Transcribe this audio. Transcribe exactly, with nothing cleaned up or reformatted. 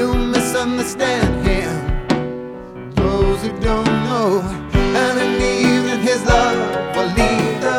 who misunderstand him, those who don't know, and in the evening his love will lead